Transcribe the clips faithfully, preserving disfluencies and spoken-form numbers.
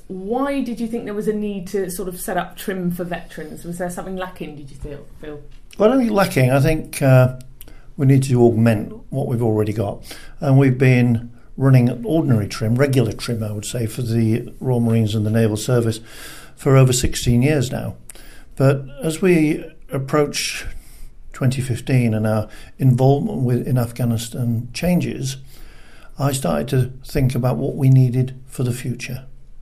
why did you think there was a need to sort of set up Trim for Veterans? Was there something lacking, did you feel? feel? Well, I don't think lacking. I think uh, we need to augment what we've already got. And we've been running ordinary trim, regular trim, I would say, for the Royal Marines and the Naval Service for over sixteen years now. But as we approach twenty fifteen and our involvement with, in Afghanistan changes, I started to think about what we needed for the future.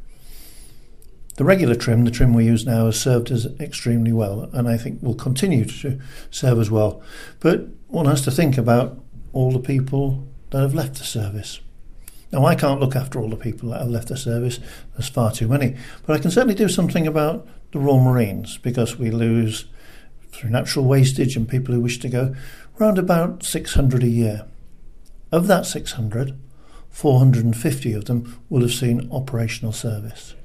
The regular trim, the trim we use now, has served us extremely well, and I think will continue to serve us well. But one has to think about all the people that have left the service. Now, I can't look after all the people that have left the service. There's far too many. But I can certainly do something about the Royal Marines, because we lose, through natural wastage and people who wish to go, around about six hundred a year. Of that six hundred, four hundred fifty of them will have seen operational service.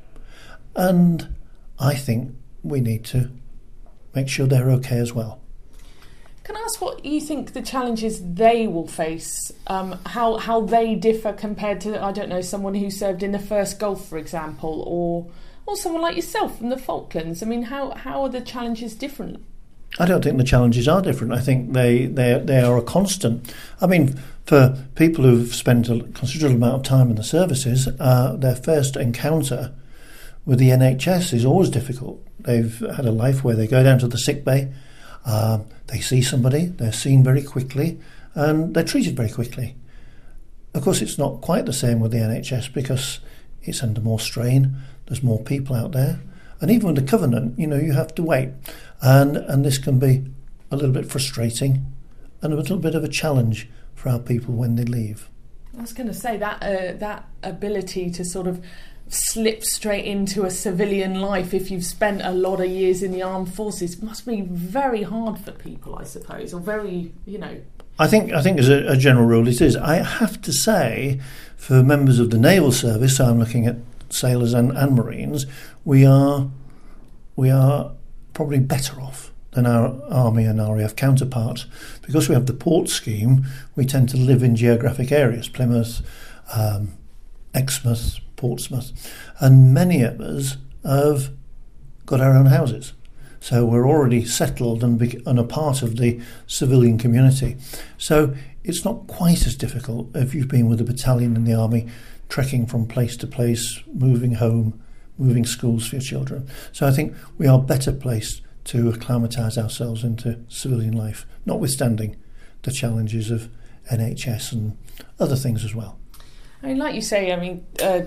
And I think we need to make sure they're okay as well. Can I ask what you think the challenges they will face, um, how how they differ compared to, I don't know, someone who served in the First Gulf, for example, or or someone like yourself from the Falklands? I mean, how, how are the challenges different? I don't think the challenges are different. I think they, they, they are a constant. I mean, for people who've spent a considerable amount of time in the services, uh, their first encounter with the N H S is always difficult. They've had a life where they go down to the sick bay, uh, they see somebody, they're seen very quickly, and they're treated very quickly. Of course, it's not quite the same with the N H S because it's under more strain, there's more people out there, and even with the Covenant, you know, you have to wait, and and this can be a little bit frustrating and a little bit of a challenge for our people when they leave. I was going to say that uh, that ability to sort of slip straight into a civilian life if you've spent a lot of years in the armed forces must be very hard for people, I suppose, or very, you know. I think I think as a, a general rule it is. I have to say, for members of the Naval Service, so I'm looking at sailors and, and Marines, we are we are probably better off than our Army and R A F counterparts. Because we have the port scheme, we tend to live in geographic areas, Plymouth, um, Exmouth, Portsmouth, and many of us have got our own houses. So we're already settled and, be- and a part of the civilian community. So it's not quite as difficult if you've been with a battalion in the army, trekking from place to place, moving home, moving schools for your children. So I think we are better placed to acclimatise ourselves into civilian life, notwithstanding the challenges of N H S and other things as well. I mean, like you say, I mean, uh,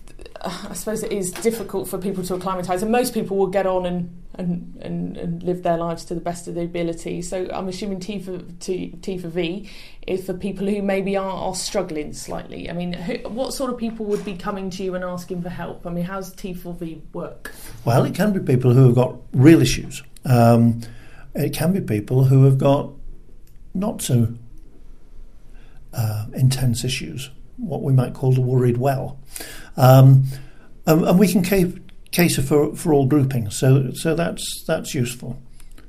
I suppose it is difficult for people to acclimatise, and most people will get on and, and, and, and live their lives to the best of their ability. So I'm assuming T for, T, T for V is for people who maybe are, are struggling slightly. I mean, who, what sort of people would be coming to you and asking for help? I mean, how does T for V work? Well, it can be people who have got real issues. Um, it can be people who have got not so uh, intense issues, what we might call the worried well. Um, and, and we can ca- cater for, for all groupings, so so that's that's useful.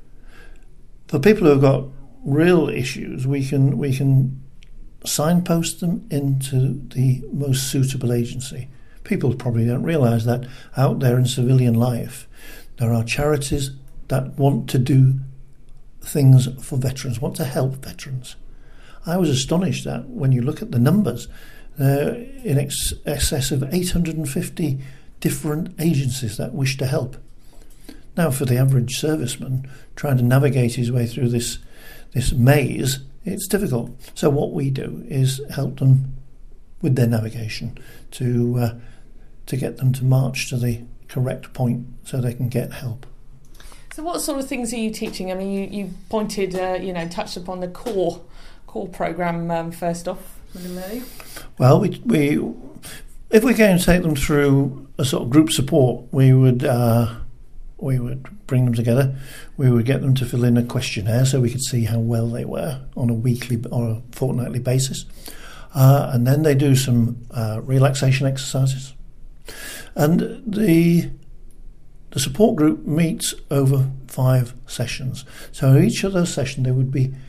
For people who have got real issues, we can we can signpost them into the most suitable agency. People probably don't realise that out there in civilian life, there are charities that want to do things for veterans, want to help veterans. I was astonished that when you look at the numbers, uh, in ex- excess of eight hundred fifty different agencies that wish to help. Now, for the average serviceman trying to navigate his way through this this maze, it's difficult. So what we do is help them with their navigation to uh, to get them to march to the correct point so they can get help. So what sort of things are you teaching? I mean, you, you pointed, uh, you know, touched upon the core core programme um, first off. Well, we, we if we're going to take them through a sort of group support, we would uh, we would bring them together. We would get them to fill in a questionnaire so we could see how well they were on a weekly or a fortnightly basis, uh, and then they do some uh, relaxation exercises, and the The support group meets over five sessions. So each of those sessions there would be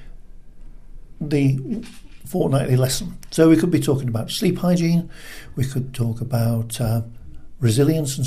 the fortnightly lesson. So we could be talking about sleep hygiene, we could talk about uh, resilience and